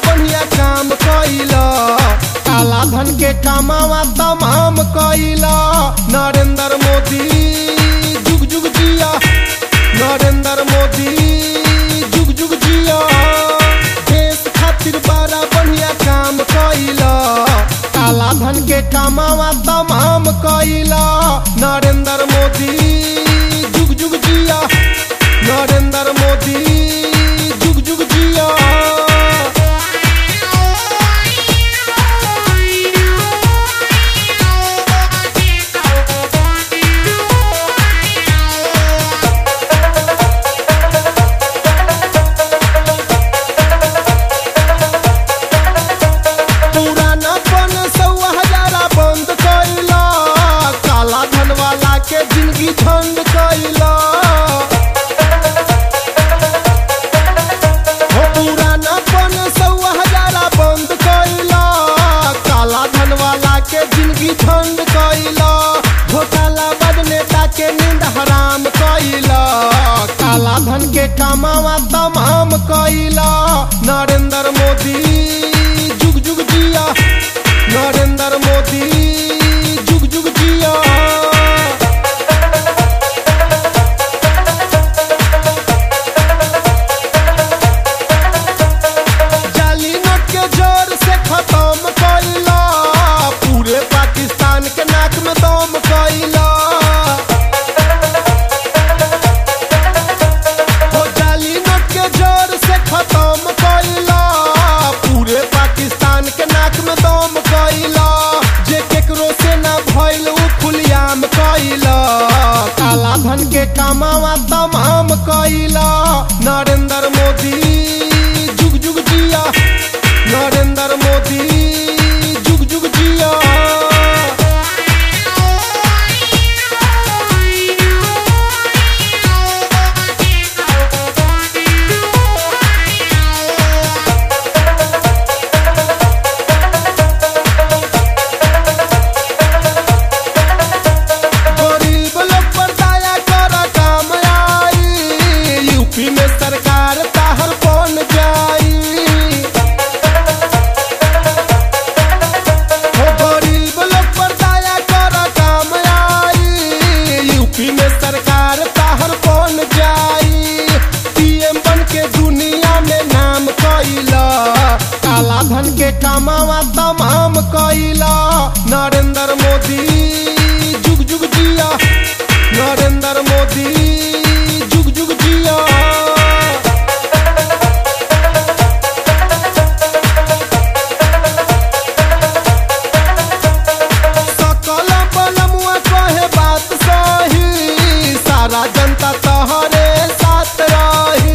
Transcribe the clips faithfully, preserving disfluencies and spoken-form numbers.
बढ़िया काम कइला, काला धन के कामावा तमाम कइला। नरेंद्र मोदी जुग जुग जिया, नरेंद्र मोदी जुग जुग जिया। देश खातिर बड़ा बढ़िया काम कइला, काला धन के कामावा तमाम कइला। नरेंद्र मोदी जुग जुग जिया, नरेंद्र मोदी जुग जुग जिया। पुराना पन सौ हजारा बंद कइला, काला धन वाला के जिंदगी झंड कइला। हो पुराना पन सौ हजारा बंद कइला, काला धन वाला के जिंदगी झंड कइला। घोटाला बद नेता के नींद हराम कइला, काला धन के कामावा तमाम कइला। नरेंद्र मोदी जुग जुग जिया, नरेंद्र मोदी जुग जुग जिया। जाली नोट के जोर से खत्म कइला, पूरे पाकिस्तान के नाक में दम कइला। हो जाली नोट के जोर से खत्म कइला, पूरे पाकिस्तान के नाक में दम कइला। जे केकरो से ना भइल उ खुलियाम कइला, काला धन के कामावा तमाम कइला। नरेंद्र मोदी जुग जुग जिया, नरेंद्र मोदी जुग जुग जिया। गरीब लोग पर दया कर काम आई, यूपी में सरकार ताहर बन जाई। हो गरीब लोग पर दया कर काम आई, यूपी में सरकार ताहर बन जाई। पीएम बन के दुनिया में नाम कइला, काला धन के कामावा तमाम कइला। नरेंद्र मोदी जुग जुग जिया, नरेंद्र मोदी जुग जुग जिया। सकल बलमुआ कहे बात सही, सारा जनता तोहरे साथ रही।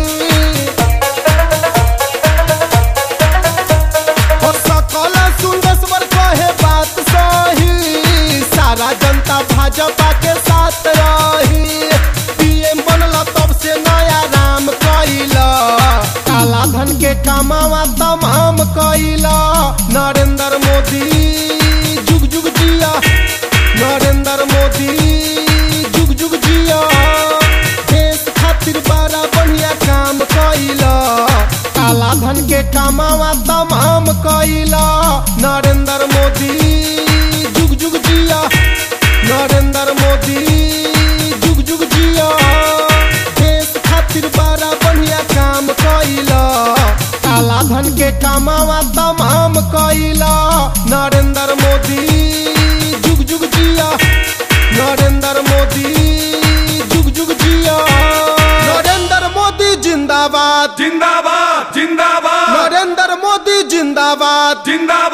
हो सकल सुंदर कहे बात सही, सारा जनता भाजपा के साथ रही। पीएम बनला तब से नया राम कइला, काला धन के कामावा तमाम कइला। नरेंद्र मोदी जुग जुग जिया, नरेंद्र मोदी जुग जुग जिया। देश खातिर बड़ा बढ़िया काम कइला, काला धन के कामावा तमाम कइला। नरेंद्र मोदी जुग जुग जिया, नरेंद्र मोदी जुग जुग जिया। देश खातिर बड़ा बढ़िया काम कइला, काला धन के कामावा तमाम कइला। नरेंद्र मोदी जुग जुग जिया, नरेंद्र मोदी जुग जुग जिया। नरेंद्र मोदी जिंदाबाद, जिंदाबाद जिंदाबाद नरेंद्र मोदी जिंदाबाद, जिंदाबाद।